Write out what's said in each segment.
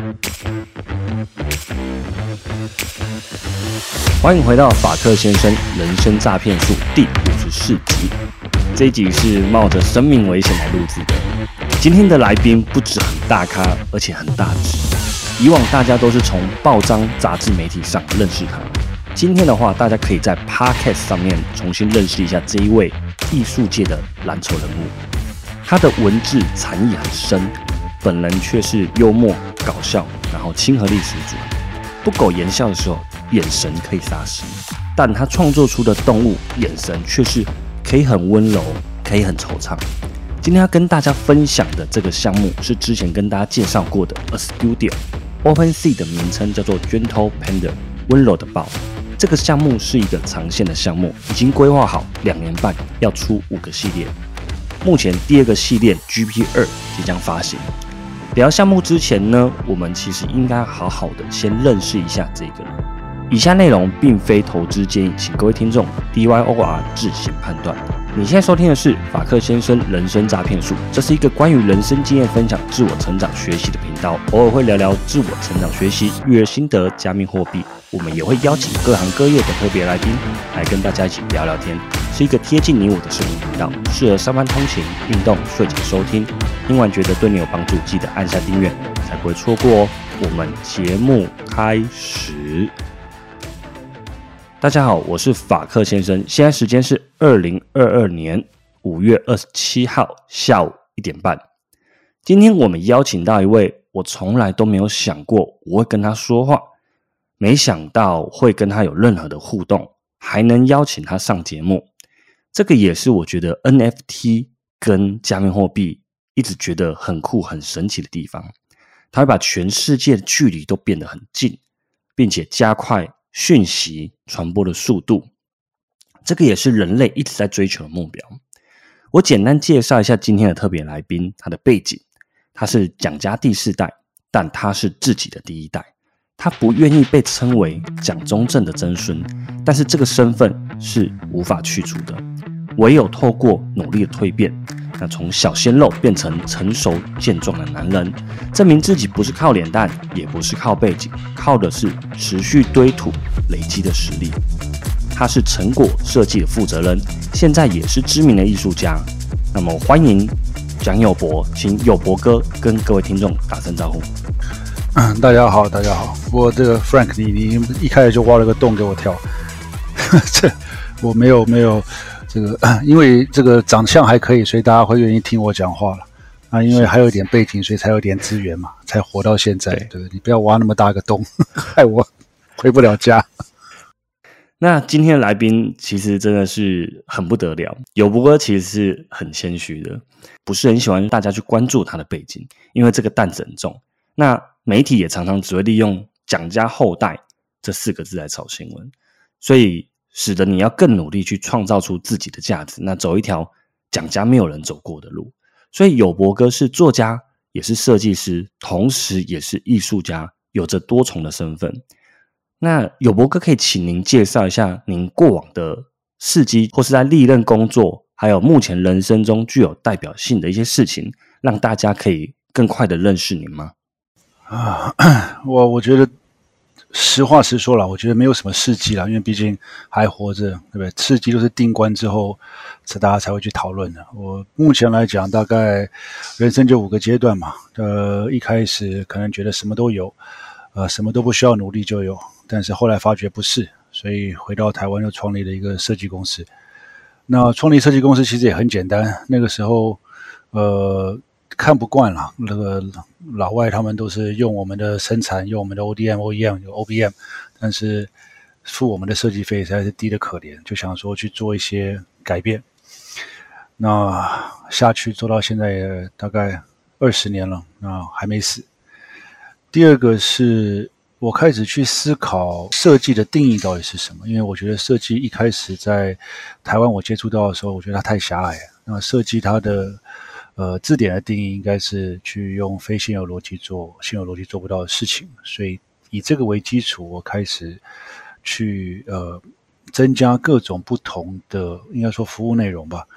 欢迎回到法克先生人生诈骗术第54集。这一集是冒着生命危险来录制的。今天的来宾不止很大咖，而且很大只。以往大家都是从报章、杂志、媒体上认识他，今天的话，大家可以在 Podcast 上面重新认识一下这一位艺术界的蓝筹人物。他的文字禅意很深，本人却是幽默搞笑，然后亲和力十足。不苟言笑的时候，眼神可以杀死，但他创作出的动物眼神却是可以很温柔，可以很惆怅。今天要跟大家分享的这个项目是之前跟大家介绍过的 A Studio。OpenSea 的名称叫做 Gentle Panda， 温柔的豹。这个项目是一个长线的项目，已经规划好2年半要出5个系列。目前第2个系列 GP2 即将发行。聊项目之前呢，我们其实应该好好的先认识一下这个人。以下内容并非投资建议，请各位听众 DYOR 自行判断。你现在收听的是法克先生人生诈骗术，这是一个关于人生经验分享、自我成长学习的频道，偶尔会聊聊自我成长学习、育儿心得、加密货币。我们也会邀请各行各业的特别来宾来跟大家一起聊聊天，是一个贴近你我的视频频道，适合上班通勤、运动、睡前收听。听完觉得对你有帮助，记得按下订阅，才不会错过哦。我们节目开始。大家好，我是法克先生，现在时间是2022年5月27号下午1点半。今天我们邀请到一位我从来都没有想过我会跟他说话，没想到会跟他有任何的互动，还能邀请他上节目。这个也是我觉得 NFT 跟加密货币一直觉得很酷很神奇的地方。它会把全世界的距离都变得很近，并且加快讯息传播的速度，这个也是人类一直在追求的目标。我简单介绍一下今天的特别来宾，他的背景。他是蒋家第4代，但他是自己的第1代。他不愿意被称为蒋中正的曾孙，但是这个身份是无法去除的，唯有透过努力的蜕变，那从小鲜肉变成成熟健壮的男人，证明自己不是靠脸蛋，也不是靠背景，靠的是持续堆土累积的实力。他是成果设计的负责人，现在也是知名的艺术家。那么欢迎蒋友柏，请友柏哥跟各位听众打声招呼。 大家好，大家好。我这个 Frank， 你一开始就挖了个洞给我跳，这我没有这个，因为这个长相还可以，所以大家会愿意听我讲话了。啊，因为还有一点背景，所以才有点资源嘛，才活到现在。对，你不要挖那么大个洞，害我回不了家。 那今天的来宾其实真的是很不得了，友柏哥其实是很谦虚的，不是很喜欢大家去关注他的背景，因为这个担子很重。那媒体也常常只会利用蒋家后代这4个字来炒新闻，所以使得你要更努力去创造出自己的价值，那走一条蒋家没有人走过的路。所以友柏哥是作家，也是设计师，同时也是艺术家，有着多重的身份。那友柏哥可以请您介绍一下您过往的事迹，或是在历任工作，还有目前人生中具有代表性的一些事情，让大家可以更快的认识您吗？ 我觉得实话实说啦，我觉得没有什么事迹啦，因为毕竟还活着，对不对？事迹都是定关之后，大家才会去讨论的。我目前来讲，大概人生就5个阶段嘛。一开始可能觉得什么都有，什么都不需要努力就有，但是后来发觉不是，所以回到台湾又创立了一个设计公司。那创立设计公司其实也很简单，那个时候看不惯了，那个老外他们都是用我们的生产，用我们的 ODM、OEM、有 OBM， 但是付我们的设计费实在是低得可怜，就想说去做一些改变。那下去做到现在也大概20年了，那还没死。第二个是我开始去思考设计的定义到底是什么，因为我觉得设计一开始在台湾我接触到的时候，我觉得它太狭隘了。那设计它的字典的定义应该是去用非现有逻辑做现有逻辑做不到的事情，所以以这个为基础，我开始去增加各种不同的应该说服务内容吧。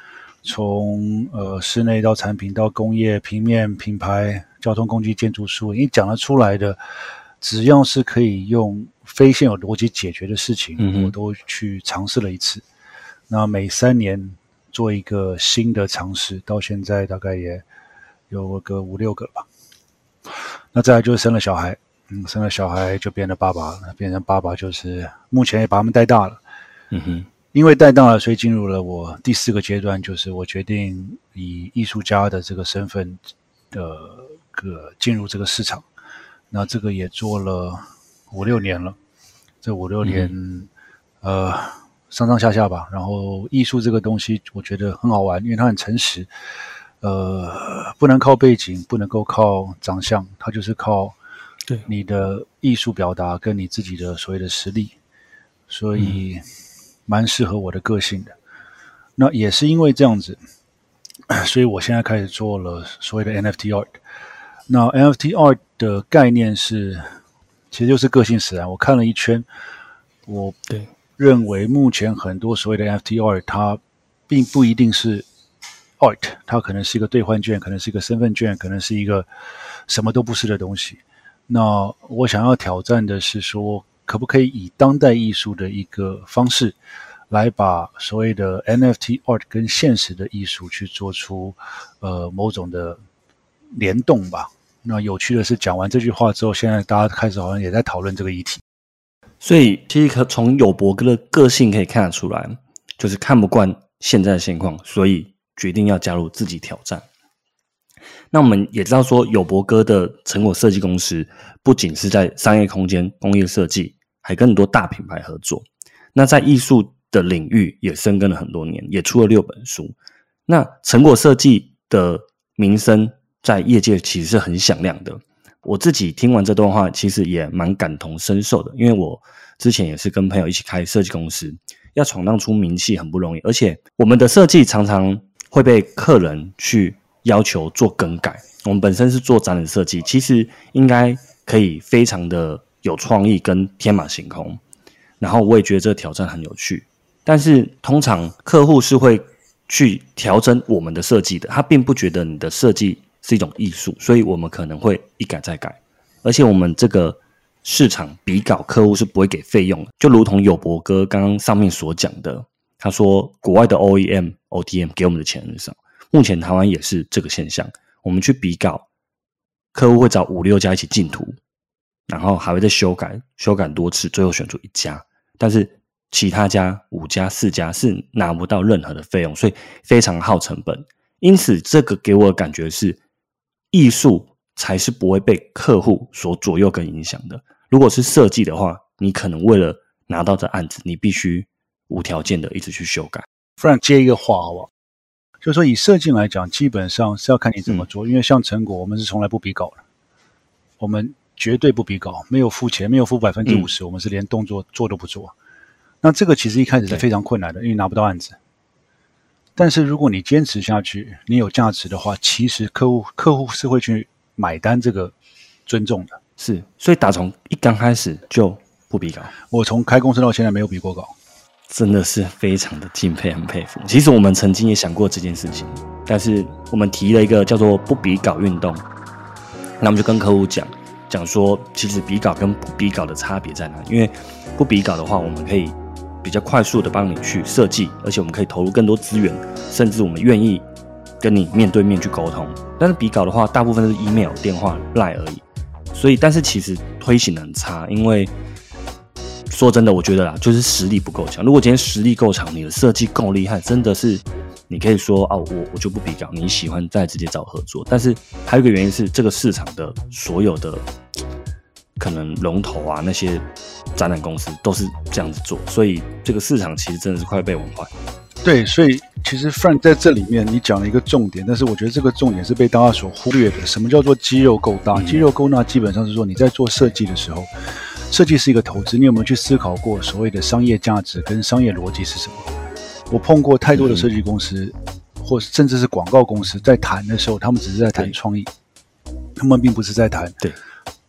从室内到产品到工业、平面、品牌、交通工具、建筑术，你讲得出来的，只要是可以用非现有逻辑解决的事情，我都去尝试了一次。那每3年做一个新的尝试，到现在大概也有个5、6个了吧。那再来就是生了小孩，生了小孩就变成爸爸了，变成爸爸就是目前也把他们带大了。因为带大了，所以进入了我第4个阶段，就是我决定以艺术家的这个身份进入这个市场。那这个也做了5、6年了，这5、6年上上下下吧。然后艺术这个东西我觉得很好玩，因为它很诚实，不能靠背景，不能够靠长相，它就是靠你的艺术表达跟你自己的所谓的实力，所以蛮适合我的个性的。那也是因为这样子，所以我现在开始做了所谓的 NFT art。那 NFT art 的概念是，其实就是个性使然。我看了一圈，我认为目前很多所谓的 NFT art， 它并不一定是 art， 它可能是一个兑换券，可能是一个身份券，可能是一个什么都不是的东西。那我想要挑战的是说，可不可以以当代艺术的一个方式，来把所谓的 NFT art 跟现实的艺术去做出某种的联动吧。那有趣的是，讲完这句话之后，现在大家开始好像也在讨论这个议题。 所以其实从友博哥的个性可以看得出来，就是看不惯现在的现况，所以决定要加入自己挑战。那我们也知道说，友博哥的成果设计公司不仅是在商业空间、工业设计，还跟很多大品牌合作。那在艺术的领域也深耕了很多年，也出了6本书。那成果设计的名声在业界其实是很响亮的。我自己听完这段话，其实也蛮感同身受的，因为我之前也是跟朋友一起开设计公司，要闯荡出名气很不容易，而且我们的设计常常会被客人去要求做更改。我们本身是做展览设计，其实应该可以非常的有创意跟天马行空，然后我也觉得这个挑战很有趣。但是通常客户是会去调整我们的设计的，他并不觉得你的设计是一种艺术，所以我们可能会一改再改。而且我们这个市场比稿客户是不会给费用的，就如同友博哥刚刚上面所讲的，他说国外的 OEM、ODM 给我们的钱很少，目前台湾也是这个现象。我们去比稿，客户会找5、6家一起竞图，然后还会再修改多次，最后选出1家，但是其他家5家、4家是拿不到任何的费用，所以非常耗成本。因此这个给我的感觉是，艺术才是不会被客户所左右跟影响的。如果是设计的话，你可能为了拿到这案子，你必须无条件的一直去修改。 Frank 接一个话好不好？就是说以设计来讲，基本上是要看你怎么做，因为像成果我们是从来不比稿的，我们绝对不比稿，没有付钱，没有付50%，我们是连动作做都不做。那这个其实一开始是非常困难的，因为拿不到案子。但是如果你坚持下去，你有价值的话，其实客户是会去买单这个尊重的。 是，所以打从一刚开始就不比稿。 我从开公司到现在没有比过稿， 真的是非常的敬佩，很佩服。其实我们曾经也想过这件事情，但是我们提了一个叫做不比稿运动，那我们就跟客户讲说，其实比稿跟不比稿的差别在哪？因为不比稿的话，我们可以比较快速的帮你去设计，而且我们可以投入更多资源，甚至我们愿意跟你面对面去沟通。但是比稿的话，大部分是 email、电话、LINE 而已。所以，但是其实推行的很差，因为说真的，我觉得啦，就是实力不够强。如果今天实力够强，你的设计够厉害，真的是你可以说啊，我就不比稿，你喜欢再直接找合作。但是还有一个原因是，这个市场的所有的可能龙头啊，那些展览公司都是这样子做，所以这个市场其实真的是快被玩坏。 对，所以其实 Frank 在这里面你讲了一个重点，但是我觉得这个重点是被大家所忽略的。什么叫做肌肉够大？肌肉够大基本上是说你在做设计的时候，设计是一个投资，你有没有去思考过所谓的商业价值跟商业逻辑是什么？我碰过太多的设计公司，或甚至是广告公司，在谈的时候，他们只是在谈创意，他们并不是在谈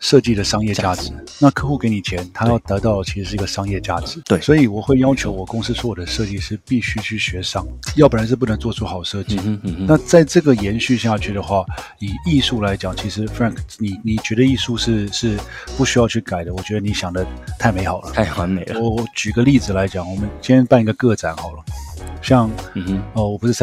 设计的商业价值。那客户给你钱，他要得到的其实是一个商业价值。 对， 所以我会要求我公司所有的设计师必须去学商，要不然是不能做出好设计。那在这个延续下去的话，以艺术来讲，其实 Frank， 你觉得艺术是不需要去改的？我觉得你想的太美好了， 太完美了。 我举个例子来讲，我们今天办一个个展好了。像我不是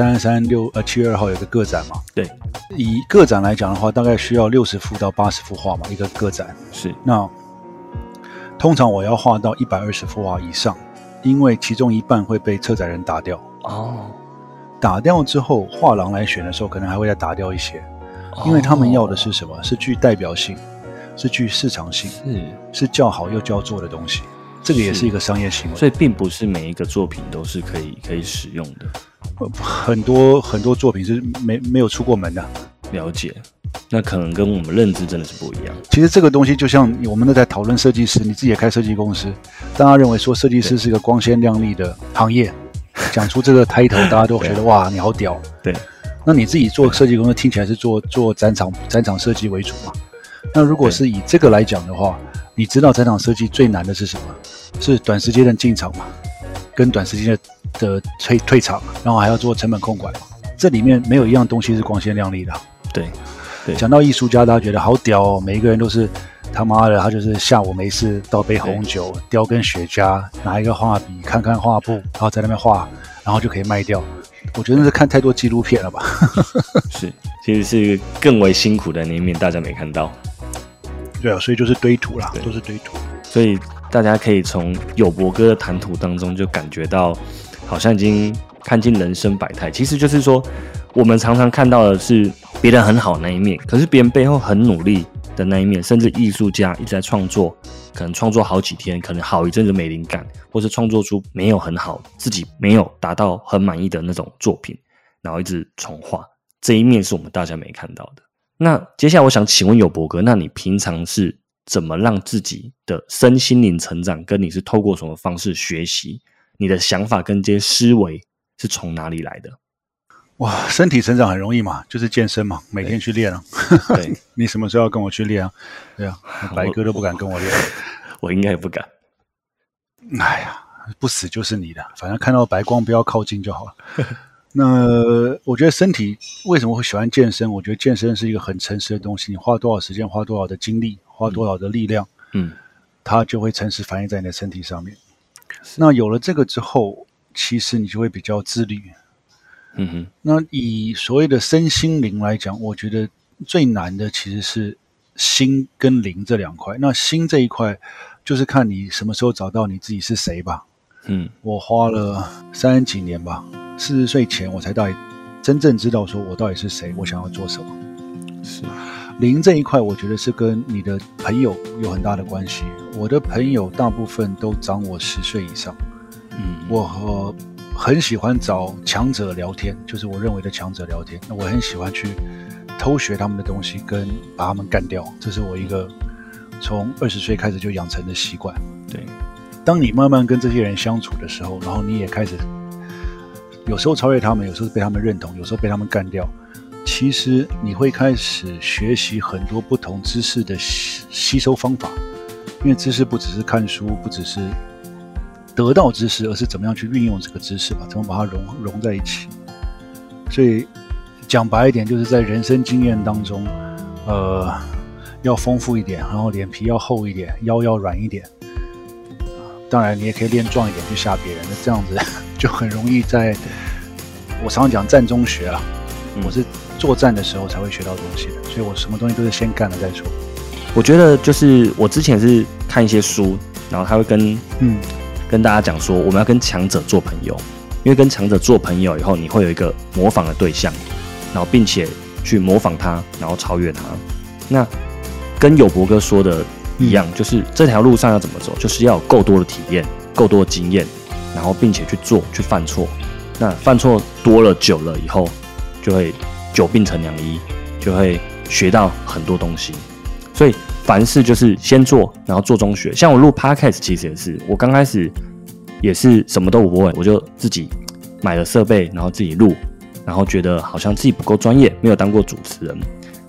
7月2号有个个展嘛？对，以个展来讲的话，大概需要60幅到80幅画嘛，一个个展。 是， 那通常我要画到120幅画以上，因为其中一半会被策展人打掉。打掉之后，画廊来选的时候，可能还会再打掉一些，因为他们要的是什么？是具代表性，是具市场性，是叫好又叫座的东西。这个也是一个商业行为， 所以并不是每一个作品都是可以使用的。 很多作品是没有出过门的。 了解，那可能跟我们认知真的是不一样。 其实这个东西就像我们都在讨论设计师，你自己也开设计公司，大家认为说设计师是一个光鲜亮丽的行业，讲出这个title，大家都觉得哇，你好屌。对，那你自己做设计公司，听起来是做展场设计为主嘛？那如果是以这个来讲的话，你知道展场设计最难的是什么？是短时间的进场嘛，跟短时间的退场，然后还要做成本控管嘛。这里面没有一样东西是光鲜亮丽的。对，讲到艺术家，大家觉得好屌哦，每一个人都是他妈的，他就是下午没事倒杯红酒，叼根雪茄，拿一个画笔，看看画布，然后在那边画，然后就可以卖掉。我觉得是看太多纪录片了吧？ 是，其实是更为辛苦的那一面，大家没看到。 对啊，所以就是堆土啦，都是堆土。 所以大家可以从友博哥的谈吐当中就感觉到，好像已经看尽人生百态。其实就是说，我们常常看到的是别人很好的那一面，可是别人背后很努力的那一面，甚至艺术家一直在创作，可能创作好几天，可能好一阵子没灵感，或是创作出没有很好，自己没有达到很满意的那种作品，然后一直重画，这一面是我们大家没看到的。那接下来我想请问友博哥，那你平常是怎么让自己的身心灵成长，跟你是透过什么方式学习？你的想法跟这些思维是从哪里来的？ 哇，身体成长很容易嘛，就是健身嘛，每天去练啊。对，你什么时候要跟我去练啊？对啊，白哥都不敢跟我练。 我应该也不敢。 哎呀，不死就是你的，反正看到白光不要靠近就好了。那我觉得身体为什么会喜欢健身？我觉得健身是一个很诚实的东西，你花多少时间，花多少的精力，花多少的力量，它就会诚实反映在你的身体上面。那有了这个之后，其实你就会比较自律。那以所谓的身心灵来讲，我觉得最难的其实是心跟灵这两块。那心这一块，就是看你什么时候找到你自己是谁吧。我花了30几年吧，40岁前我才到底真正知道说我到底是谁，我想要做什么。是灵这一块，我觉得是跟你的朋友有很大的关系。我的朋友大部分都长我10岁以上。我很喜欢找强者聊天，就是我认为的强者聊天。那我很喜欢去偷学他们的东西，跟把他们干掉。这是我一个从20岁开始就养成的习惯。对。当你慢慢跟这些人相处的时候，然后你也开始有时候超越他们，有时候被他们认同，有时候被他们干掉，其实你会开始学习很多不同知识的吸收方法。因为知识不只是看书，不只是得到知识，而是怎么样去运用这个知识吧，怎么把它融在一起。所以讲白一点，就是在人生经验当中要丰富一点，然后脸皮要厚一点，腰要软一点。当然你也可以练壮一点去吓别人，那这样子就很容易我常常讲战中学啊，我是作战的时候才会学到东西的，所以我什么东西都是先干了再说。 我觉得就是我之前是看一些书，然后他会跟大家讲说，我们要跟强者做朋友，因为跟强者做朋友以后，你会有一个模仿的对象，然后并且去模仿他，然后超越他。那跟友博哥说的一样，就是这条路上要怎么走，就是要有够多的体验，够多的经验，然后并且去做，去犯错。那犯错多了久了以后，就会久病成良医，就会学到很多东西。所以凡事就是先做，然后做中学。像我录 podcast 其实也是，我刚开始也是什么都不会，我就自己买了设备，然后自己录，然后觉得好像自己不够专业，没有当过主持人。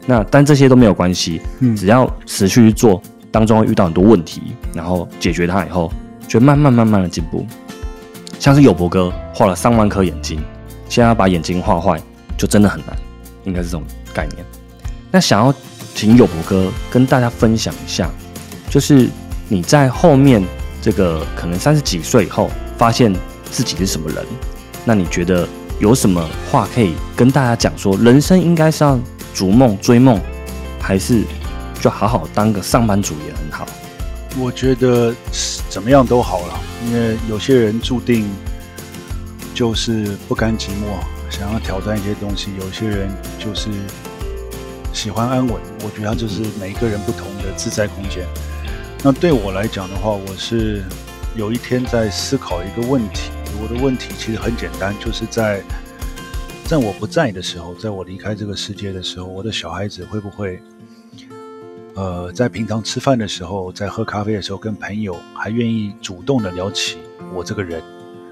那但这些都没有关系，只要持续去做，当中会遇到很多问题，然后解决它以后，就会慢慢的进步。像是友博哥画了3万颗眼睛，现在要把眼睛画坏，就真的很难，应该是这种概念。那想要请友博哥跟大家分享一下，就是你在后面这个可能30几岁以后，发现自己是什么人，那你觉得有什么话可以跟大家讲说，人生应该是要逐梦追梦，还是就好好当个上班族也很好？ 我觉得怎么样都好了，因为有些人注定就是不甘寂寞，想要挑战一些东西；有些人就是喜欢安稳。我觉得它就是每一个人不同的自在空间。那对我来讲的话，我是有一天在思考一个问题，我的问题其实很简单，就是在我不在的时候，在我离开这个世界的时候，我的小孩子会不会在平常吃饭的时候，在喝咖啡的时候，跟朋友还愿意主动的聊起我这个人。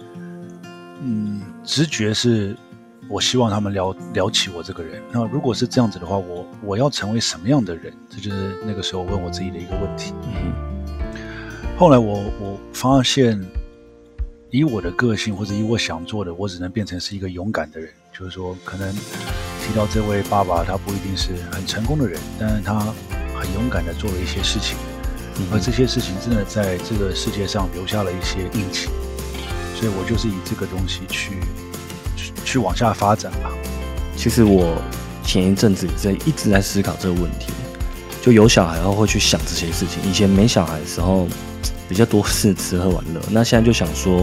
直觉是我希望他们聊起我这个人。那如果是这样子的话，我要成为什么样的人？这就是那个时候问我自己的一个问题。后来我发现，以我的个性或者以我想做的，我只能变成是一个勇敢的人。就是说，可能提到这位爸爸，他不一定是很成功的人，但是他很勇敢的做了一些事情，而这些事情真的在这个世界上留下了一些印记。所以我就是以这个东西去往下发展吧。 其实我前一阵子一直在思考这个问题，就有小孩后会去想这些事情。以前没小孩的时候比较多是吃喝玩乐，那现在就想说，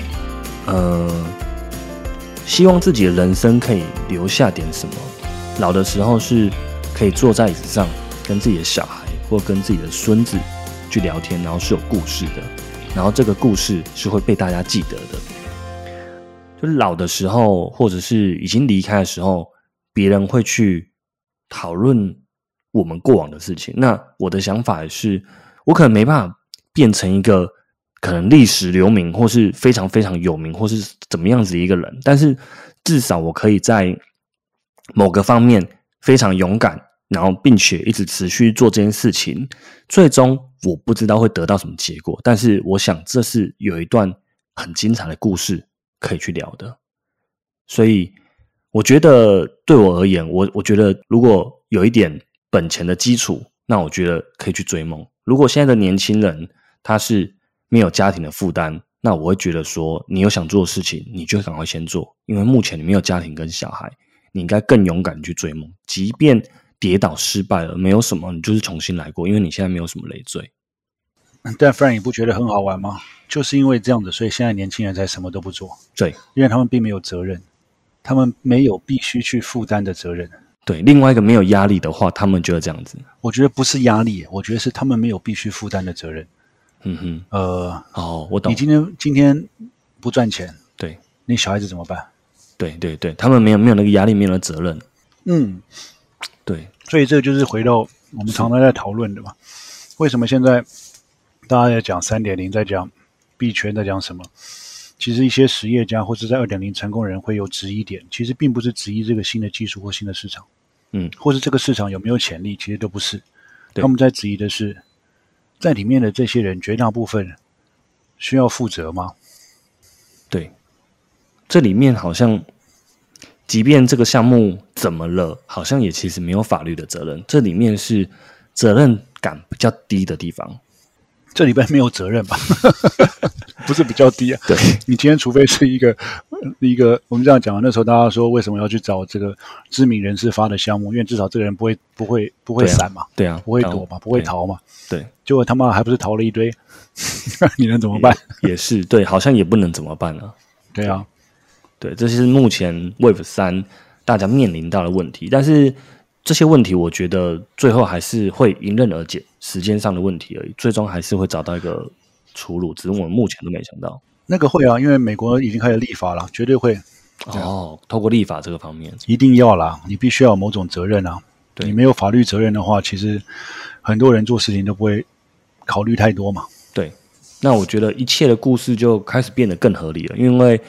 希望自己的人生可以留下点什么。老的时候是可以坐在椅子上跟自己的小孩或跟自己的孙子去聊天，然后是有故事的，然后这个故事是会被大家记得的。就是老的时候或者是已经离开的时候，别人会去讨论我们过往的事情。那我的想法是，我可能没办法变成一个可能历史留名或是非常非常有名或是怎么样子的一个人，但是至少我可以在某个方面非常勇敢，然后并且一直持续做这件事情，最终我不知道会得到什么结果，但是我想这是有一段很精彩的故事可以去聊的。所以我觉得对我而言，我觉得如果有一点本钱的基础，那我觉得可以去追梦。如果现在的年轻人他是没有家庭的负担，那我会觉得说，你有想做的事情，你就赶快先做，因为目前你没有家庭跟小孩，你应该更勇敢去追梦，即便跌倒失败了，没有什么，你就是重新来过，因为你现在没有什么累赘。 但 Frank 你不觉得很好玩吗？就是因为这样子，所以现在年轻人才什么都不做。 对， 因为他们并没有责任，他们没有必须去负担的责任。 对，另外一个没有压力的话，他们就会这样子。 我觉得不是压力，我觉得是他们没有必须负担的责任。 我懂。 你今天不赚钱， 对， 你小孩子怎么办？ 对，他们没有那个压力，没有那个责任。对， 所以这个就是回到我们常常在讨论的嘛。为什么现在大家在讲 3.0， 在讲币圈，在讲什么？其实一些实业家或者在 2.0 成功人会有质疑点，其实并不是质疑这个新的技术或新的市场，或是这个市场有没有潜力，其实都不是。他们在质疑的是，在里面的这些人绝大部分需要负责吗？ 对，这里面好像即便这个项目怎么了，好像也其实没有法律的责任，这里面是责任感比较低的地方。 这里边没有责任吧？不是比较低啊？ 对， 你今天除非是一个我们这样讲，那时候大家说为什么要去找这个知名人士发的项目？因为至少这个人不会闪嘛， 对啊， 不会躲嘛，不会逃嘛， 对， 结果他妈还不是逃了一堆，你能怎么办？ 也是对，好像也不能怎么办啊？ 对啊， 对，这是目前 Web3 大家面临到的问题，但是这些问题我觉得最后还是会迎刃而解，时间上的问题而已，最终还是会找到一个出路，只是我们目前都没想到。 那个会啊，因为美国已经开始立法了，绝对会。 透过立法这个方面， 一定要啦，你必须要有某种责任啊。你没有法律责任的话，其实很多人做事情都不会考虑太多嘛。 对，那我觉得一切的故事就开始变得更合理了，因为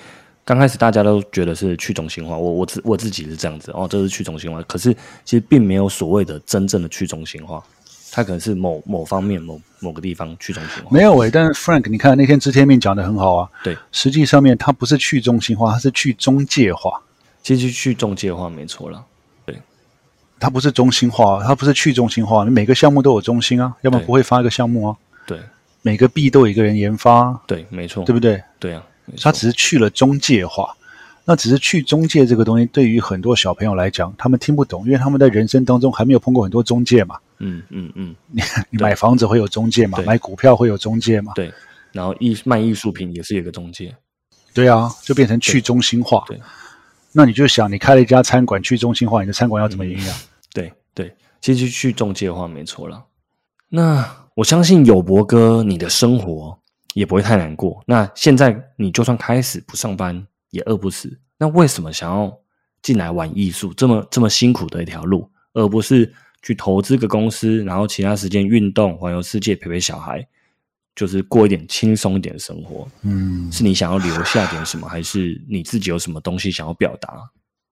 刚开始大家都觉得是去中心化，我自己是这样子哦，这是去中心化，可是其实并没有所谓的真正的去中心化，它可能是某方面某个地方去中心化。 没有但是 Frank， 你看那天知天命讲的很好啊， 对， 实际上面它不是去中心化，它是去中介化。 其实去中介化没错啦，对， 它不是中心化，它不是去中心化，你每个项目都有中心啊，要不然不会发一个项目啊。 对， 每个币都有一个人研发， 对，没错， 对不对？ 对啊， 它只是去了中介化。那只是去中介这个东西，对于很多小朋友来讲，他们听不懂，因为他们在人生当中还没有碰过很多中介嘛。你买房子会有中介嘛？买股票会有中介嘛？ 对，然后卖艺术品也是有一个中介。 对啊，就变成去中心化。 对， 那你就想，你开了一家餐馆，去中心化，你的餐馆要怎么营养？ 对，其实去中介化没错啦。那我相信友博哥，你的生活也不会太难过。那现在你就算开始不上班，也饿不死。那为什么想要进来玩艺术，这么辛苦的一条路，而不是去投资个公司，然后其他时间运动、环游世界、陪小孩，就是过一点轻松一点的生活？是你想要留下点什么，还是你自己有什么东西想要表达？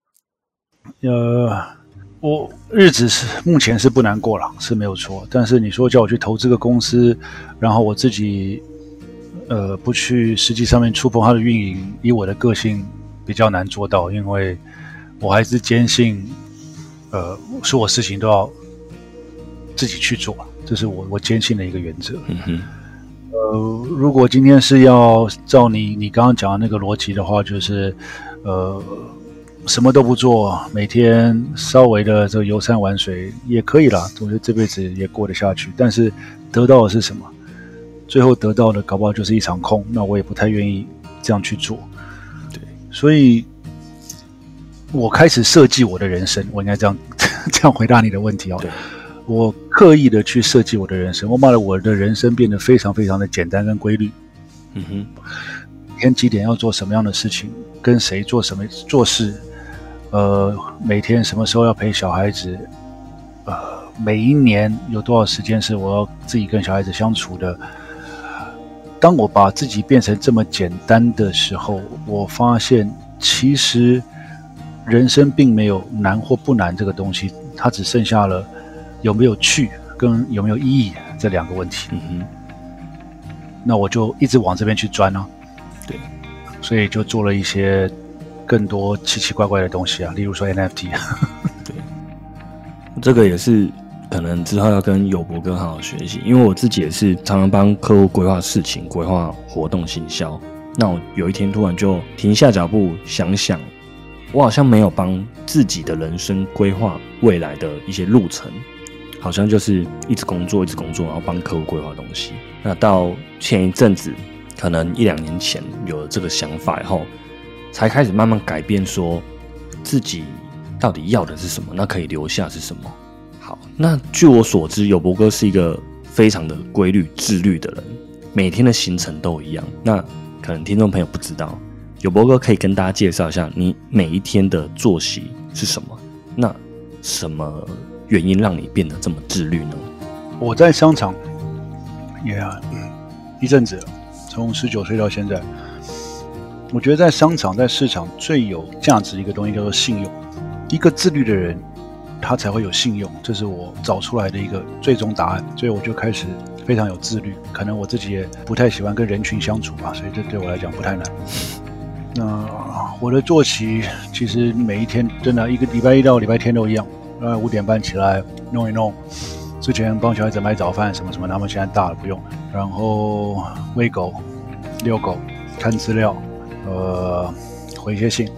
我日子目前是不难过了，是没有错。但是你说叫我去投资个公司，然后我自己不去实际上面触碰它的运营，以我的个性比较难做到，因为我还是坚信，所有事情都要自己去做，这是我坚信的一个原则。如果今天是要照你刚刚讲的那个逻辑的话，就是什么都不做，每天稍微的这个游山玩水也可以啦，我觉得这辈子也过得下去。但是得到的是什么？最后得到的搞不好就是一场空，那我也不太愿意这样去做。对，所以我开始设计我的人生，我应该这样回答你的问题哦。我刻意的去设计我的人生，我把我的人生变得非常非常的简单跟规律。每天几点要做什么样的事情，跟谁做什么做事，每天什么时候要陪小孩子，每一年有多少时间是我要自己跟小孩子相处的。当我把自己变成这么简单的时候，我发现其实人生并没有难或不难这个东西，它只剩下了有没有趣跟有没有意义这两个问题。那我就一直往这边去钻啊。对，所以就做了一些更多奇奇怪怪的东西啊，例如说 NFT。 对，这个也是可能之后要跟友博哥好好学习，因为我自己也是常常帮客户规划事情、规划活动、行销。那我有一天突然就停下脚步想想，我好像没有帮自己的人生规划未来的一些路程，好像就是一直工作，然后帮客户规划东西。那到前一阵子，可能1-2年前有了这个想法以后，才开始慢慢改变，说自己到底要的是什么，那可以留下是什么。好，那据我所知，友博哥是一个非常的规律、自律的人，每天的行程都一样。那可能听众朋友不知道，友博哥可以跟大家介绍一下你每一天的作息是什么？那什么原因让你变得这么自律呢？ 我在商场也一阵子了，从19岁到现在，我觉得在商场、在市场最有价值的一个东西叫做信用。一个自律的人，他才会有信用，这是我找出来的一个最终答案。所以我就开始非常有自律。可能我自己也不太喜欢跟人群相处吧，所以这对我来讲不太难。那我的作息其实每一天真的，一个礼拜一到礼拜天都一样，5点半起来弄一弄。之前帮小孩子买早饭什么什么，他们现在大了不用。然后喂狗、遛狗、看资料，回一些信。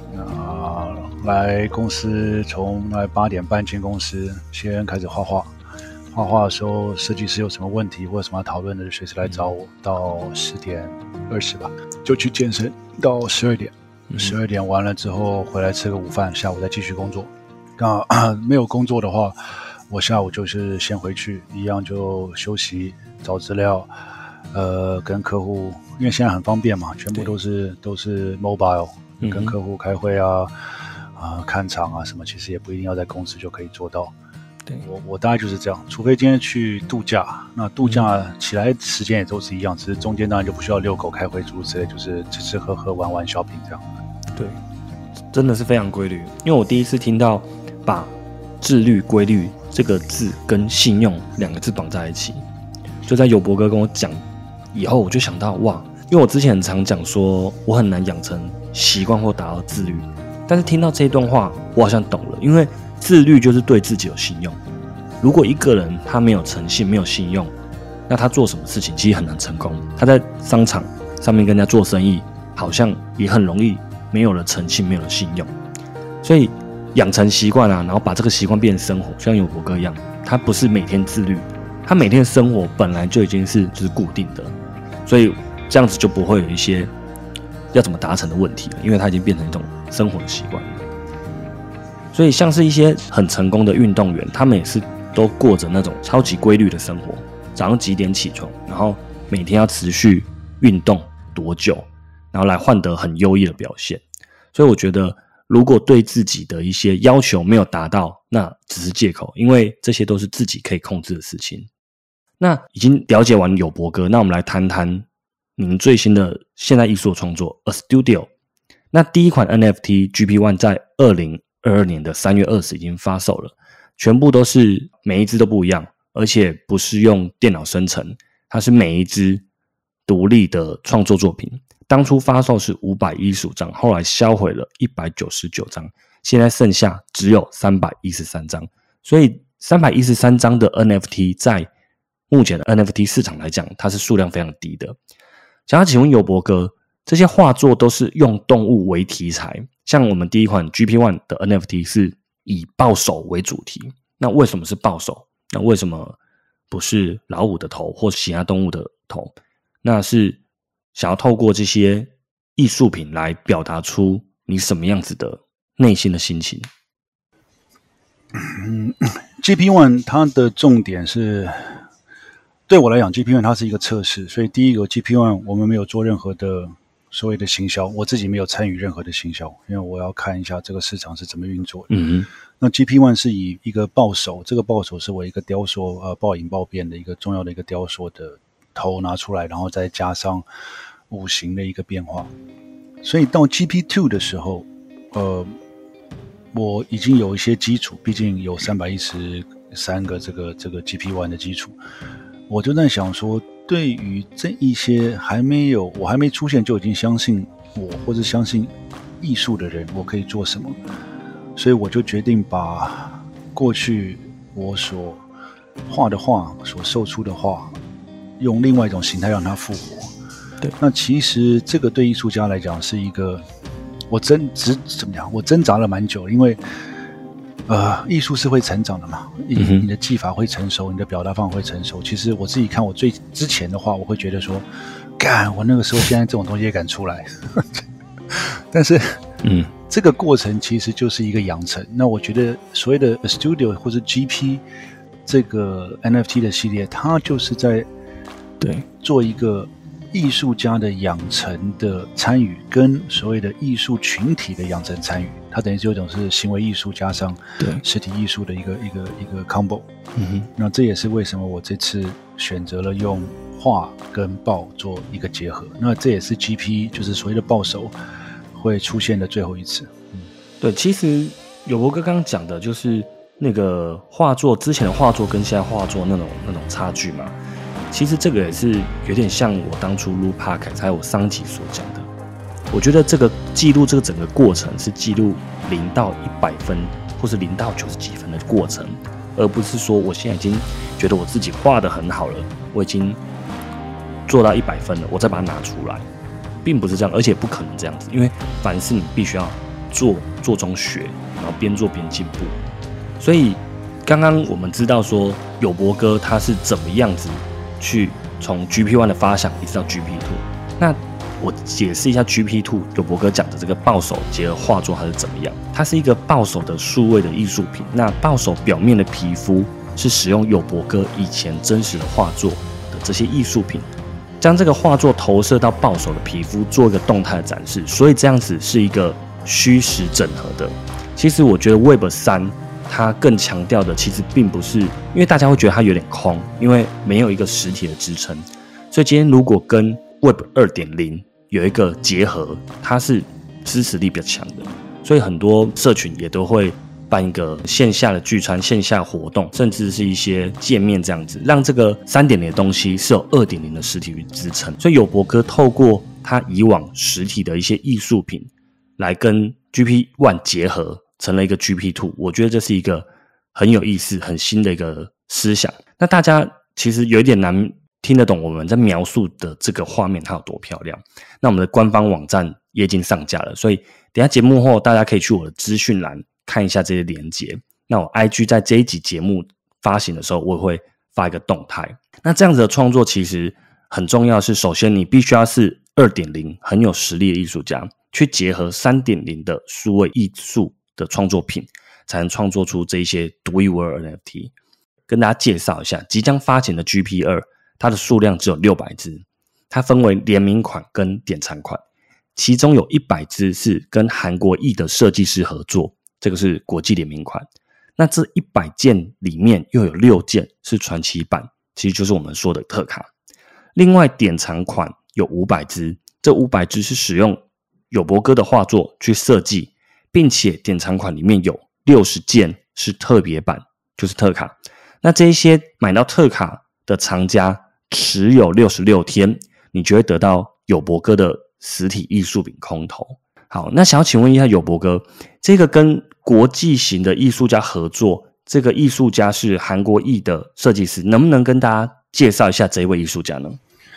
来公司从8点半进公司，先开始画画。画画的时候，设计师有什么问题或者什么要讨论的，就随时来找我。到10点20吧，就去健身到12点。12点完了之后回来吃个午饭，下午再继续工作。那没有工作的话，我下午就是先回去，一样就休息、找资料，跟客户，因为现在很方便嘛，全部都是 mobile，跟客户开会啊。看场啊什么，其实也不一定要在公司就可以做到。 我大概就是这样，除非今天去度假，那度假起来时间也都是一样，只是中间当然就不需要遛狗、开会诸如此类，就是吃吃喝喝、玩玩 shopping 这样。 对，真的是非常规律。因为我第一次听到把自律、规律这个字跟信用2个字绑在一起，就在友博哥跟我讲以后，我就想到哇，因为我之前很常讲说我很难养成习惯或达到自律，但是听到这一段话，我好像懂了，因为自律就是对自己有信用。如果一个人他没有诚信、没有信用，那他做什么事情其实很难成功。他在商场上面跟人家做生意，好像也很容易没有了诚信、没有了信用。所以养成习惯啊，然后把这个习惯变成生活，像友博哥一样，他不是每天自律，他每天的生活本来就已经是就是固定的，所以这样子就不会有一些要怎么达成的问题了，因为它已经变成一种生活的习惯了。所以像是一些很成功的运动员，他们也是都过着那种超级规律的生活，早上几点起床，然后每天要持续运动多久，然后来换得很优异的表现。所以我觉得如果对自己的一些要求没有达到，那只是借口，因为这些都是自己可以控制的事情。那已经了解完友博哥，那我们来谈谈您最新的现代艺术创作 A Studio。 那第一款 NFT GP1 在2022年的3月20已经发售了，全部都是每一只都不一样，而且不是用电脑生成，它是每一只独立的创作作品。当初发售是515张，后来销毁了199张，现在剩下只有313张。所以313张的 NFT 在目前的 NFT 市场来讲，它是数量非常低的。想要请问友博哥，这些画作都是用动物为题材，像我们第一款 GP1 的 NFT 是以豹手为主题，那为什么是豹手？那为什么不是老虎的头或其他动物的头？那是想要透过这些艺术品来表达出你什么样子的内心的心情。 GP1 它的重点是，对我来讲 GP1 它是一个测试，所以第一个 GP1 我们没有做任何的所谓的行销，我自己没有参与任何的行销，因为我要看一下这个市场是怎么运作的。那 GP1 是以一个豹手，这个豹手是我一个雕塑暴饮暴变的一个重要的一个雕塑的头拿出来，然后再加上五行的一个变化。所以到 GP2 的时候我已经有一些基础，毕竟有313个这个 GP1 的基础，我就在想说，对于这一些我还没出现就已经相信我或者相信艺术的人，我可以做什么？所以我就决定把过去我所画的画、所售出的画，用另外一种形态让它复活。 对， 那其实这个对艺术家来讲是一个，我挣扎了蛮久，因为艺术是会成长的嘛，你的技法会成熟，你的表达方法会成熟。其实我自己看我最之前的话，我会觉得说，我那个时候现在这种东西也敢出来，但是这个过程其实就是一个养成。那我觉得所谓的 Studio 或者 GP 这个 NFT 的系列，它就是在做一个艺术家的养成的参与，跟所谓的艺术群体的养成参与，它等于有一种是行为艺术加上实体艺术的一个 combo。那这也是为什么我这次选择了用画跟豹做一个结合。那这也是 GP 就是所谓的豹手会出现的最后一次。 对，其实友博哥刚刚讲的就是那个画作之前的画作跟现在画作那种差距嘛。其实这个也是有点像我当初录 Podcast 还有我上集所讲的，我觉得这个记录这个整个过程是记录0到100分或是0到90几分的过程，而不是说我现在已经觉得我自己画得很好了，我已经做到100分了，我再把它拿出来，并不是这样，而且不可能这样子，因为凡事你必须要做中学，然后边做边进步。所以刚刚我们知道说友博哥他是怎么样子去从 GP1 的发想一直到 GP2， 那我解释一下 GP2 友博哥讲的这个豹手结合画作它是怎么样。它是一个豹手的数位的艺术品，那豹手表面的皮肤是使用友博哥以前真实的画作的这些艺术品，将这个画作投射到豹手的皮肤做一个动态的展示，所以这样子是一个虚实整合的。其实我觉得 Web3 它更强调的其实并不是，因为大家会觉得它有点空，因为没有一个实体的支撑。所以今天如果跟 Web 2.0 有一个结合，它是支持力比较强的，所以很多社群也都会办一个线下的聚餐、线下活动，甚至是一些见面这样子，让这个 3.0 的东西是有 2.0 的实体去支撑。所以友博哥透过他以往实体的一些艺术品来跟 GP1 结合，成了一个 GP2， 我觉得这是一个很有意思、很新的一个思想。那大家其实有一点难听得懂我们在描述的这个画面它有多漂亮。那我们的官方网站也已经上架了，所以等一下节目后大家可以去我的资讯栏看一下这些连结。那我 IG 在这一集节目发行的时候，我也会发一个动态。那这样子的创作其实很重要的是，首先你必须要是 2.0 很有实力的艺术家，去结合 3.0 的数位艺术的创作品，才能创作出这一些独一无二 NFT。 跟大家介绍一下即将发行的 GP2， 它的数量只有600只，它分为联名款跟典藏款，其中有100只是跟韩国裔的设计师合作，这个是国际联名款。那这100件里面又有6件是传奇版，其实就是我们说的特卡。另外典藏款有500只，这500只是使用友博哥的画作去设计，并且典藏款里面有60件是特别版，就是特卡。那这一些买到特卡的藏家持有66天，你就会得到友博哥的实体艺术品空投。好，那想要请问一下友博哥，这个跟国际型的艺术家合作，这个艺术家是韩国裔的设计师，能不能跟大家介绍一下这一位艺术家呢？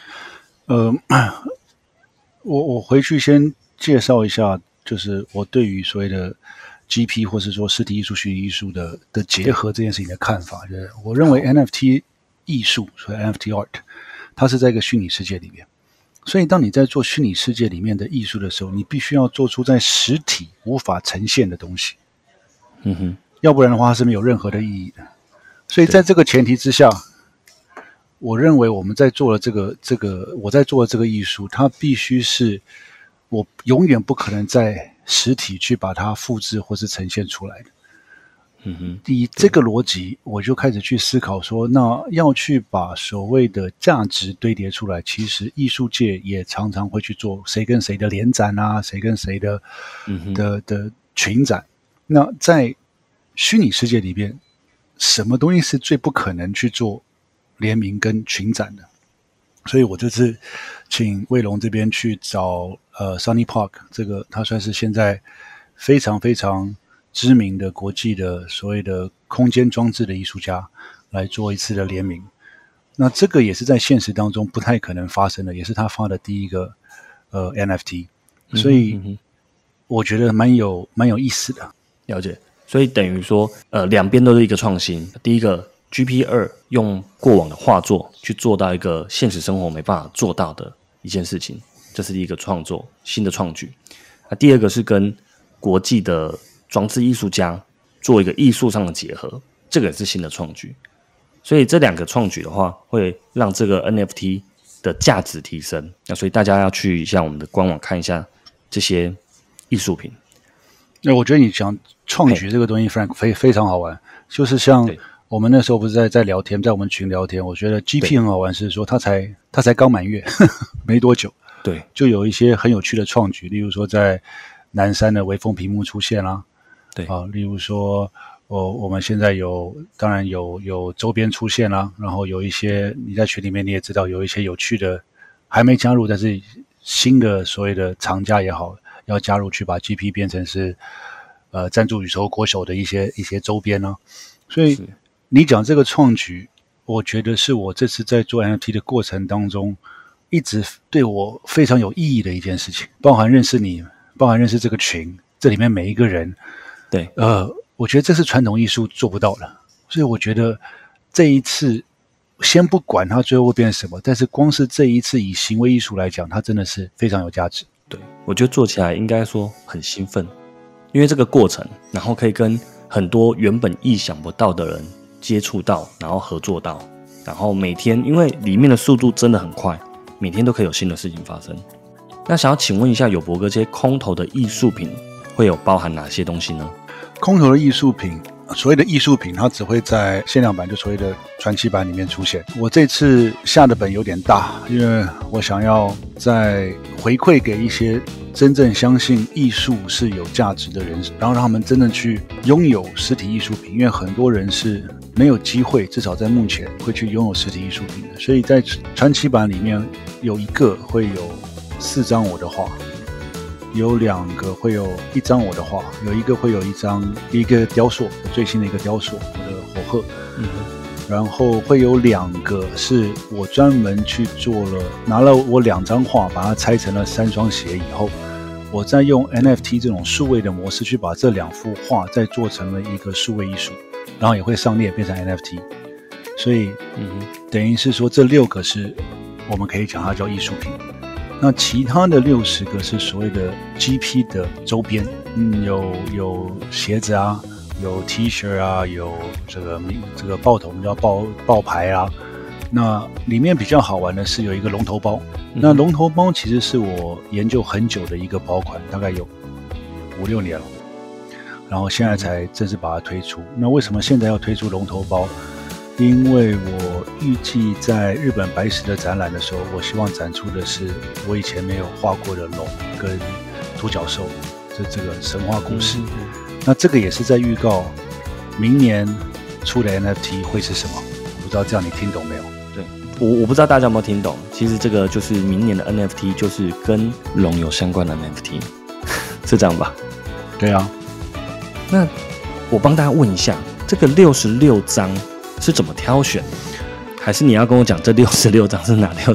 我回去先介绍一下，就是我对于所谓的 GP 或是说实体艺术、虚拟艺术的结合这件事情的看法。就是我认为 NFT 艺术，所谓 NFT art， 它是在一个虚拟世界里面。所以当你在做虚拟世界里面的艺术的时候，你必须要做出在实体无法呈现的东西。要不然的话它是没有任何的意义的。所以在这个前提之下，我认为我们在做的我在做的这个艺术，它必须是我永远不可能在实体去把它复制或是呈现出来的。以这个逻辑，我就开始去思考说，那要去把所谓的价值堆叠出来，其实艺术界也常常会去做谁跟谁的联展啊，谁跟谁的群展。那在虚拟世界里边，什么东西是最不可能去做联名跟群展的？所以我这次请卫龙这边去找Sunny Park， 这个他算是现在非常非常知名的国际的所谓的空间装置的艺术家来做一次的联名。那这个也是在现实当中不太可能发生的，也是他发的第一个NFT， 所以我觉得蛮有意思的。 了解。所以等于说两边都是一个创新。第一个 GP2 用过往的画作去做到一个现实生活没办法做到的一件事情，这是一个创作，新的创举。第二个是跟国际的装置艺术家做一个艺术上的结合，这个也是新的创举。所以这两个创举的话，会让这个 NFT 的价值提升。那所以大家要去一下我们的官网看一下这些艺术品。 那我觉得你讲创举这个东西 Frank 非常好玩，就是像我们那时候不是在聊天，在我们群聊天，我觉得 GP 很好玩，是说他才刚满月没多久， 对， 就有一些很有趣的创举，例如说在南山的微风屏幕出现啦， 对啊，例如说我们现在当然有周边出现啦，然后有一些你在群里面你也知道有一些有趣的还没加入，但是新的所谓的藏家也好要加入去把 GP 变成是赞助宇宙国手的一些周边呢，所以你讲这个创举，我觉得是我这次在做 NFT 的过程当中一直对我非常有意义的一件事情，包含认识你，包含认识这个群，这里面每一个人， 对， 我觉得这是传统艺术做不到的，所以我觉得这一次先不管它最后会变成什么，但是光是这一次以行为艺术来讲，它真的是非常有价值。 对，我觉得做起来应该说很兴奋，因为这个过程，然后可以跟很多原本意想不到的人接触到，然后合作到，然后每天因为里面的速度真的很快，每天都可以有新的事情发生。那想要请问一下友博哥，这些空投的艺术品会有包含哪些东西呢？ 空投的艺术品所谓的艺术品它只会在限量版，就所谓的传奇版里面出现。我这次下的本有点大，因为我想要再回馈给一些真正相信艺术是有价值的人，然后让他们真正去拥有实体艺术品，因为很多人是没有机会，至少在目前会去拥有实体艺术品的。所以在传奇版里面有一个会有4张我的画，有2个会有1张我的画，有一个会有一个雕塑，最新的一个雕塑，我的火鹤。然后会有2个是我专门去做了，拿了我2张画，把它拆成了3双鞋以后，我再用 NFT 这种数位的模式去把这2幅画再做成了一个数位艺术，然后也会上链变成 NFT。所以，等于是说这6个是我们可以讲它叫艺术品。那其他的60个是所谓的 GP 的周边，有鞋子啊，有 T 恤啊，有这个爆头，我们叫爆牌啊。那里面比较好玩的是有一个龙头包，那龙头包其实是我研究很久的一个包款，大概有5-6年了，然后现在才正式把它推出。那为什么现在要推出龙头包？因为我预计在日本白石的展览的时候，我希望展出的是我以前没有画过的龙跟独角兽这个神话故事。那这个也是在预告明年出的 NFT 会是什么？我不知道这样你听懂没有？ 对，我不知道大家有没有听懂。其实这个就是明年的 NFT， 就是跟龙有相关的 NFT， 是这样吧？ 对啊。 那我帮大家问一下，这个66张是怎么挑选？还是你要跟我讲这66张是哪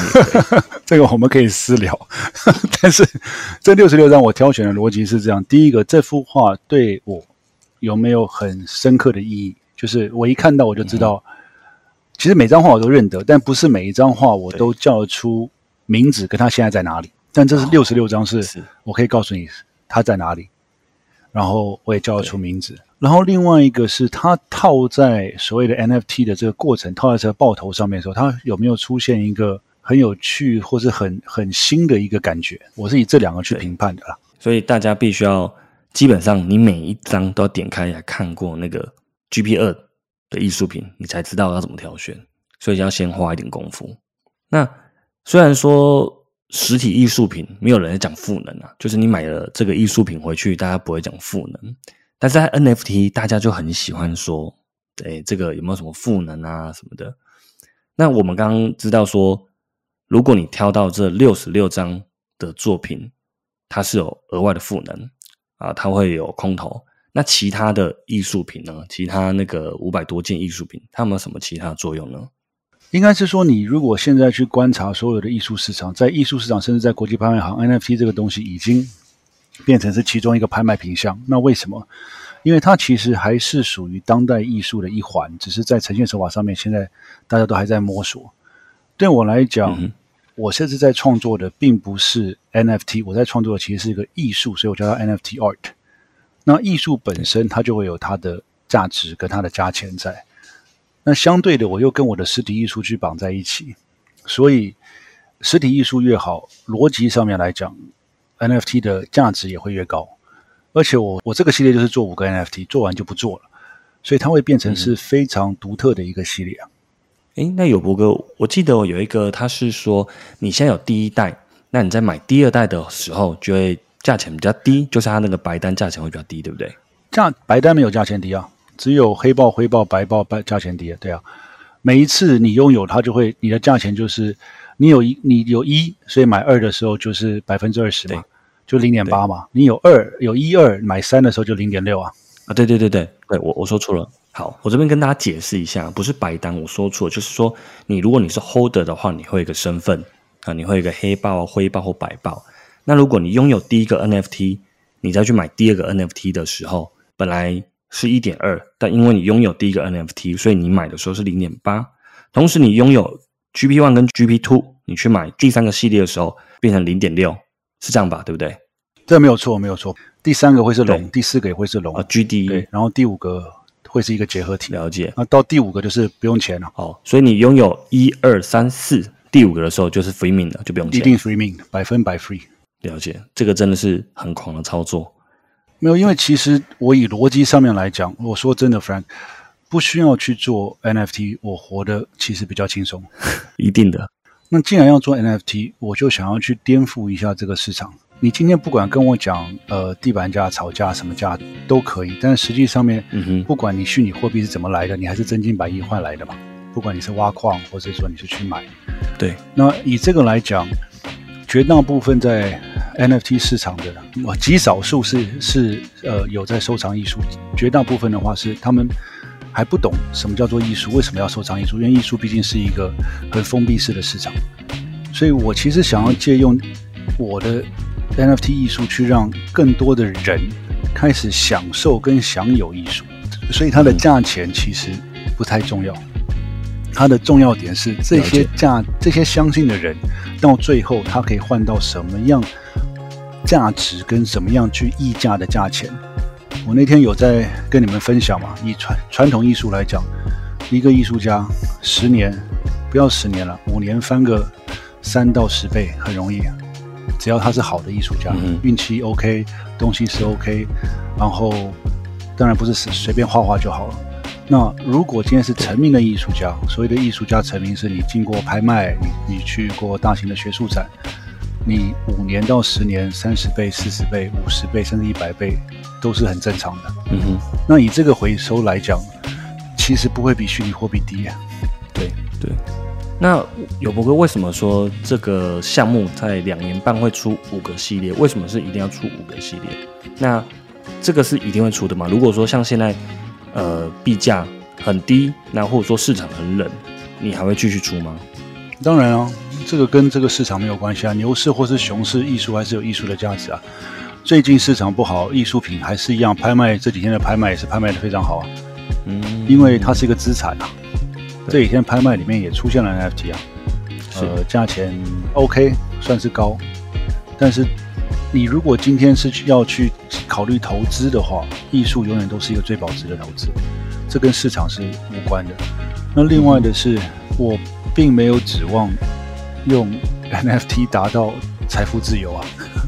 66张？ 这个我们可以私聊。但是这66张我挑选的逻辑是这样：第一个，这幅画对我有没有很深刻的意义？就是我一看到我就知道，其实每张画我都认得，但不是每一张画我都叫得出名字跟它现在在哪里。但这是66张是我可以告诉你它在哪里，然后我也叫得出名字。然后另外一个是它套在所谓的 NFT 的这个过程，套在这个爆头上面的时候，它有没有出现一个很有趣或是很新的一个感觉？我是以这2个去评判的啦。 所以大家必须要基本上你每一张都要点开来看过那个 GP2 的艺术品，你才知道要怎么挑选，所以要先花一点功夫。那虽然说实体艺术品没有人在讲赋能啊，就是你买了这个艺术品回去，大家不会讲赋能。但是在 NFT 大家就很喜欢说，这个有没有什么赋能啊什么的。那我们刚刚知道说，如果你挑到这66张的作品，它是有额外的赋能啊，它会有空投。那其他的艺术品呢？其他那个500多件艺术品，它有没有什么其他的作用呢？ 应该是说，你如果现在去观察所有的艺术市场，在艺术市场甚至在国际拍卖行 ，NFT 这个东西已经变成是其中一个拍卖品项。那为什么？因为它其实还是属于当代艺术的一环，只是在呈现手法上面，现在大家都还在摸索。对我来讲，我现在在创作的并不是 NFT， 我在创作的其实是一个艺术，所以我叫它 NFT art。那艺术本身它就会有它的价值跟它的价钱在。那相对的，我又跟我的实体艺术去绑在一起，所以实体艺术越好，逻辑上面来讲 NFT 的价值也会越高。而且我这个系列就是做5个 NFT， 做完就不做了，所以它会变成是非常独特的一个系列啊。 那有博哥，我记得有一个他是说，你现在有第1代，那你在买第2代的时候就会价钱比较低，就是它那个白单价钱会比较低，对不对？ 白单没有价钱低啊，只有黑豹、灰豹、白豹价钱低啊，对啊。每一次你拥有它，就会你的价钱就是你有1，所以买2的时候就是 20% 嘛，就 0.8 嘛。你有1、2买3的时候就 0.6 啊。 对，我说错了。好，我这边跟大家解释一下，不是白单，我说错了，就是说如果你是 holder 的话，你会有一个身份啊，你会有一个黑豹、灰豹或白豹。那如果你拥有第1个 NFT， 你再去买第2个 NFT 的时候，本来是 1.2， 但因为你拥有第1个 NFT， 所以你买的时候是 0.8。同时你拥有 GP1 跟 GP2， 你去买第3个系列的时候变成 0.6， 是这样吧？对不对？ 这没有错。第3个会是龙，第4个也会是龙 GD， 对，然后第5个会是一个结合体。 了解。 那到第5个就是不用钱了。 所以你拥有1、2、3、4，第5个的时候就是 free mint 了，就不用钱。 一定 free mint，100% free。 了解，这个真的是很狂的操作。 没有，因为其实我以逻辑上面来讲，我说真的 ，Frank， 不需要去做 NFT， 我活得其实比较轻松。 一定的。 那既然要做 NFT， 我就想要去颠覆一下这个市场。你今天不管跟我讲地板价、炒价什么价都可以，但是实际上面，不管你虚拟货币是怎么来的，你还是真金白银换来的嘛。不管你是挖矿，或者说你是去买， 对。 那以这个来讲，绝大部分在 NFT 市场的极少数是有在收藏艺术，绝大部分的话是他们还不懂什么叫做艺术，为什么要收藏艺术？因为艺术毕竟是一个很封闭式的市场，所以我其实想要借用我的 NFT 艺术去让更多的人开始享受跟享有艺术，所以它的价钱其实不太重要。它的重要点是这些相信的人，到最后他可以换到什么样价值跟什么样去议价的价钱。我那天有在跟你们分享嘛，以传统艺术来讲，一个艺术家10年，不要10年了，5年翻个3到10倍很容易，只要他是好的艺术家，运气 OK， 东西是 OK， 然后当然不是随便画画就好了。那如果今天是成名的艺术家，所谓的艺术家成名是你经过拍卖，你去过大型的学术展，你5年到10年30倍、40倍、50倍甚至100倍都是很正常的。那以这个回收来讲，其实不会比虚拟货币低啊。 对。那有博哥为什么说这个项目在2年半会出5个系列？为什么是一定要出5个系列？那这个是一定会出的吗？如果说像现在币价很低，那或者说市场很冷，你还会继续出吗？ 当然啊，这个跟这个市场没有关系啊。牛市或是熊市，艺术还是有艺术的价值啊。最近市场不好，艺术品还是一样拍卖，这几天的拍卖也是拍卖的非常好啊。因为它是一个资产啊。这几天拍卖里面也出现了 NFT 啊，价钱 OK， 算是高，但是你如果今天是要去考虑投资的话，艺术永远都是一个最保值的投资，这跟市场是无关的。那另外的是，我并没有指望用 NFT 达到财富自由啊。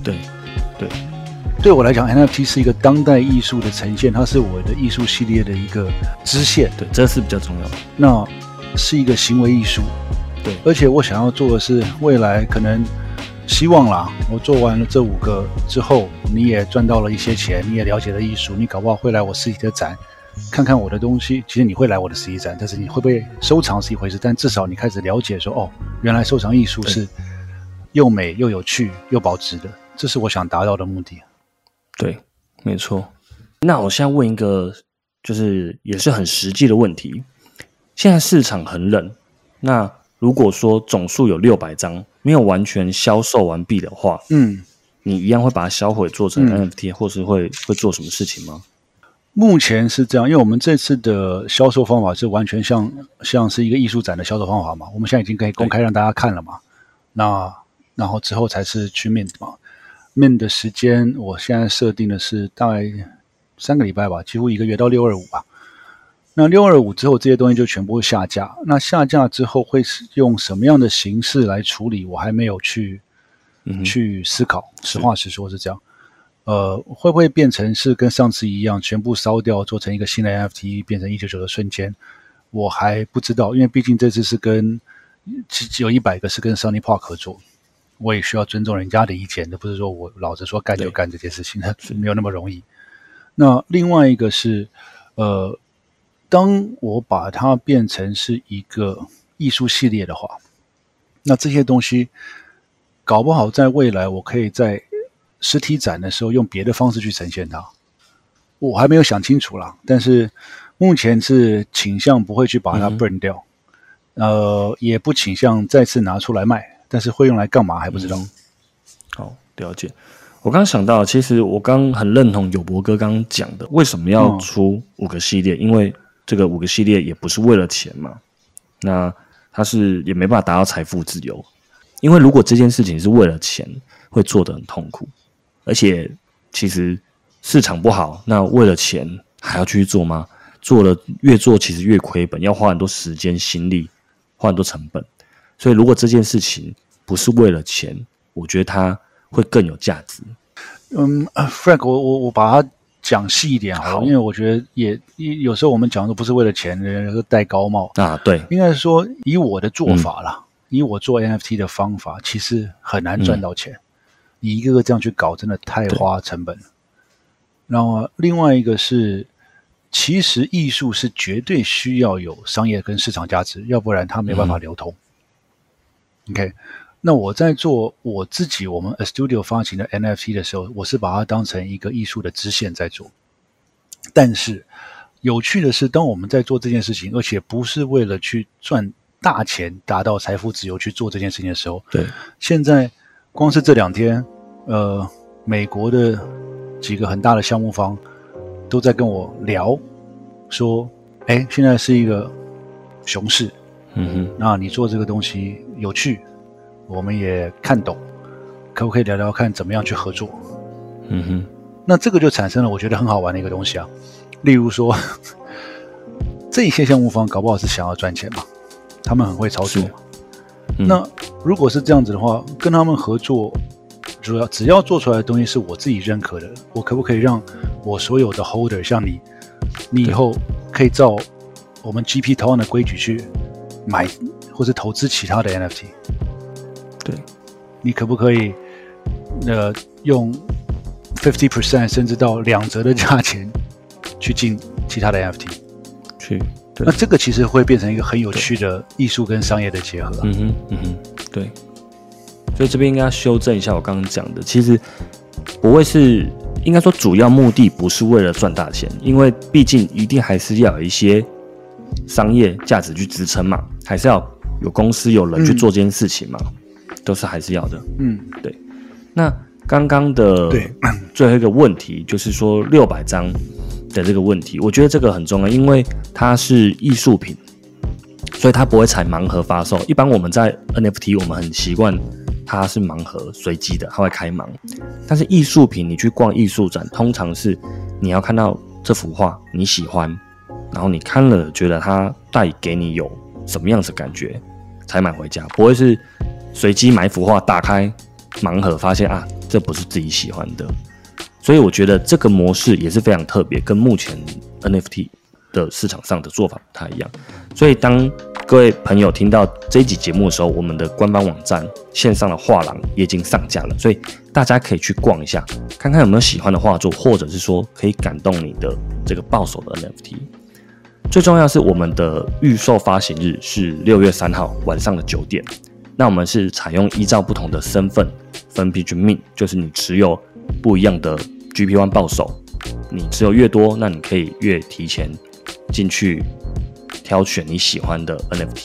对我来讲 ，NFT 是一个当代艺术的呈现，它是我的艺术系列的一个支线。 对，这是比较重要的。 那是一个行为艺术。 对， 而且我想要做的是，未来可能希望啦，我做完了这5个之后，你也赚到了一些钱，你也了解了艺术，你搞不好会来我实体的展，看看我的东西。其实你会来我的实体展，但是你会不会收藏是一回事，但至少你开始了解说，哦，原来收藏艺术是又美又有趣又保值的，这是我想达到的目的。 对，没错。那我现在问一个，就是也是很实际的问题。现在市场很冷，那如果说总数有600张，没有完全销售完毕的话，你一样会把它销毁做成 NFT，或是会做什么事情吗？ 目前是这样，因为我们这次的销售方法是完全像是一个艺术展的销售方法嘛，我们现在已经可以公开让大家看了嘛。那然后之后才是去 mint 嘛。mint 的时间我现在设定的是大概3个礼拜吧，几乎1个月到625吧。那625之后这些东西就全部下架，那下架之后会用什么样的形式来处理，我还没有去思考，实话实说是这样。会不会变成是跟上次一样全部烧掉做成一个新的 NFT 变成199的瞬间，我还不知道，因为毕竟这次是有100个是跟 Sunny Park 合作，我也需要尊重人家的意见，不是说我老子说干就干这件事情，没有那么容易。那另外一个是当我把它变成是一个艺术系列的话，那这些东西搞不好在未来我可以在实体展的时候用别的方式去呈现它，我还没有想清楚啦，但是目前是倾向不会去把它 burn 掉，也不倾向再次拿出来卖，但是会用来干嘛还不知道。 好，了解。我刚刚想到，其实我刚很认同有博哥刚刚讲的，为什么要出5个系列？因为这个5个系列也不是为了钱嘛，那它是也没办法达到财富自由。因为如果这件事情是为了钱，会做得很痛苦，而且其实市场不好，那为了钱还要继续做吗？做了越做其实越亏本，要花很多时间心力，花很多成本。所以如果这件事情不是为了钱，我觉得它会更有价值。 Frank， 我把它讲细一点好， 因为我觉得有时候我们讲的不是为了钱，人家戴高帽啊。对， 应该是说以我的做法啦，以我做 NFT 的方法，其实很难赚到钱。你一个个这样去搞，真的太花成本了。然后另外一个是，其实艺术是绝对需要有商业跟市场价值，要不然它没有办法流通。OK， 那我在做我们 A Studio 发行的 NFT 的时候，我是把它当成一个艺术的支线在做。但是有趣的是，当我们在做这件事情，而且不是为了去赚大钱、达到财富自由去做这件事情的时候， 对， 现在光是这2天，美国的几个很大的项目方都在跟我聊，说，现在是一个熊市，那你做这个东西有趣，我们也看懂，可不可以聊聊看怎么样去合作？那这个就产生了我觉得很好玩的一个东西啊，例如说，这些项目方搞不好是想要赚钱嘛，他们很会操作嘛。那如果是这样子的话，跟他们合作，只要做出来的东西是我自己认可的，我可不可以让我所有的 holder 像你以后可以照我们 GP 投案的规矩去买或是投资其他的 NFT？ 对， 你可不可以用 50% 甚至到2折的价钱去进其他的 NFT？ 那这个其实会变成一个很有趣的艺术跟商业的结合。 对。所以这边应该要修正一下我刚刚讲的，其实不会是，应该说主要目的不是为了赚大钱，因为毕竟一定还是要有一些商业价值去支撑嘛，还是要有公司有人去做这件事情嘛，都是还是要的。对。那刚刚的最后一个问题就是说600张的这个问题，我觉得这个很重要，因为它是艺术品，所以它不会采盲盒发售。一般我们在 NFT 我们很习惯它是盲盒随机的，它会开盲。但是艺术品你去逛艺术展，通常是你要看到这幅画你喜欢，然后你看了觉得它带给你有什么样的感觉才买回家，不会是随机买一幅画打开盲盒发现这不是自己喜欢的。所以我觉得这个模式也是非常特别，跟目前 NFT 的市场上的做法不太一样。所以当各位朋友听到这一集节目的时候，我们的官方网站线上的画廊也已经上架了，所以大家可以去逛一下，看看有没有喜欢的画作，或者是说可以感动你的这个抱手的 NFT。最重要的是我们的预售发行日是6月3号晚上的9点，那我们是采用依照不同的身份分批去 mint， 就是你持有不一样的 GP1 抱手，你持有越多，那你可以越提前进去挑选你喜欢的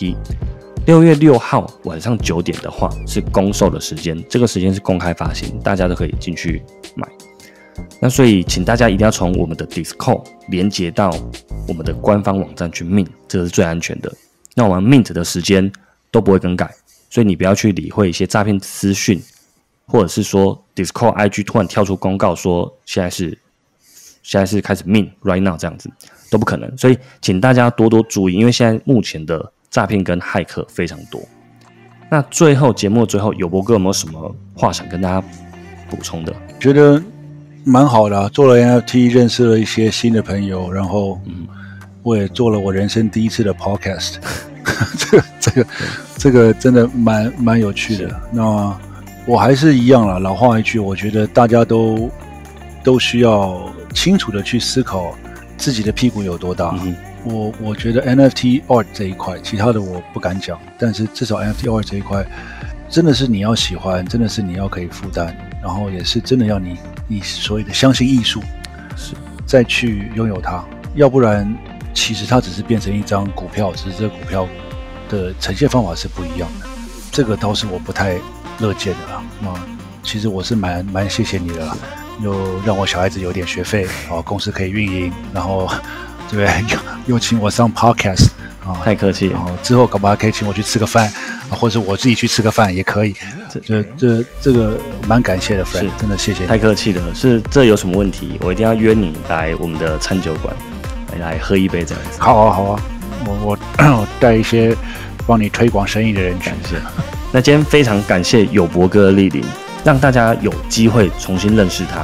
NFT。6月6号晚上9点的话是公售的时间，这个时间是公开发行，大家都可以进去买。那所以请大家一定要从我们的 Discord 连接到我们的官方网站去 mint， 这个是最安全的。那我们 mint 的时间都不会更改，所以你不要去理会一些诈骗资讯，或者是说 Discord IG 突然跳出公告说现在是开始 mint right now 这样子都不可能，所以请大家多多注意，因为现在目前的诈骗跟骇客非常多。那最后节目的最后，友博哥有没有什么话想跟大家补充的？ 觉得蛮好的做了 NFT 认识了一些新的朋友，然后我也做了我人生第一次的 podcast 这个真的蛮有趣的。那我还是一样啦，老话一句，我觉得大家都需要清楚的去思考自己的屁股有多大。我觉得 NFT art 这一块，其他的我不敢讲，但是至少 NFT art 这一块真的是你要喜欢，真的是你要可以负担，然后也是真的要你所谓的相信艺术，是再去拥有它，要不然其实它只是变成一张股票，只是这个股票的呈现方法是不一样的，这个倒是我不太乐见的啦。那其实我是蛮谢谢你的啦，又让我小孩子有点学费，公司可以运营，然后对不对？又请我上 podcast， 太客气了。 之后搞不好可以请我去吃个饭，或者我自己去吃个饭也可以。这个蛮感谢的 ，Fred， 真的谢谢你。 太客气了，这有什么问题？我一定要约你来我们的餐酒馆来喝一杯这样子。 好啊，我带一些帮你推广生意的人去。 感谢。那今天非常感谢友博哥的莅临，让大家有机会重新认识他。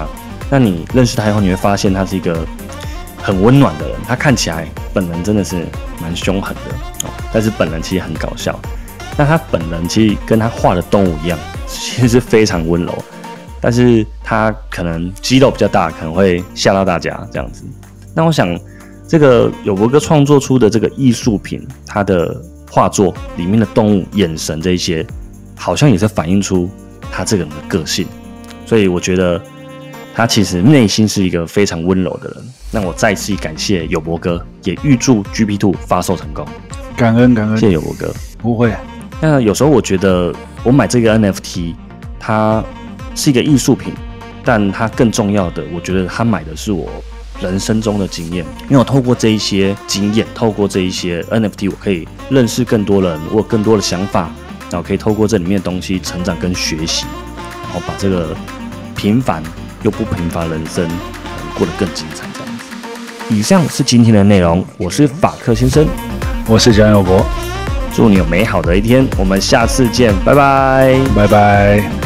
那你认识他以后，你会发现他是一个很温暖的人。他看起来本人真的是蛮凶狠的但是本人其实很搞笑。那他本人其实跟他画的动物一样，其实是非常温柔，但是他可能肌肉比较大，可能会吓到大家这样子。那我想，这个有博哥创作出的这个艺术品，他的画作里面的动物眼神这一些，好像也是反映出他这个人的个性。所以我觉得他其实内心是一个非常温柔的人。那我再次感谢有博哥，也预祝 GP2 发售成功。 感恩，谢谢有博哥。 不会。 那有时候我觉得我买这个 NFT， 它是一个艺术品，但它更重要的，我觉得它买的是我人生中的经验。因为我透过这一些经验，透过这一些 NFT， 我可以认识更多人，我有更多的想法，然后可以透过这里面的东西成长跟学习，然后把这个平凡又不平凡的人生过得更精彩这样子。以上是今天的内容，我是法克先生， 我是蒋友柏， 祝你有美好的一天，我们下次见，拜拜， 拜拜。